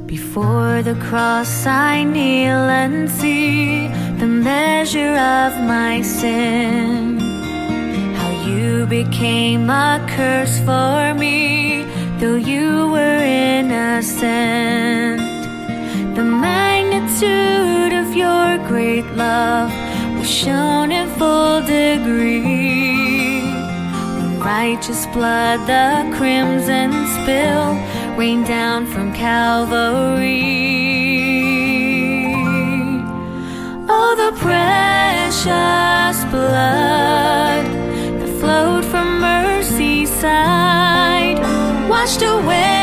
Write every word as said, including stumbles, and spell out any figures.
Before the cross I kneel and see the measure of my sin. How you became a curse for me, though you were innocent. The magnitude of your great love was shown in full degree. When righteous blood, the crimson spill, rained down from Calvary. Oh, the precious blood that flowed from Mercy's side, washed away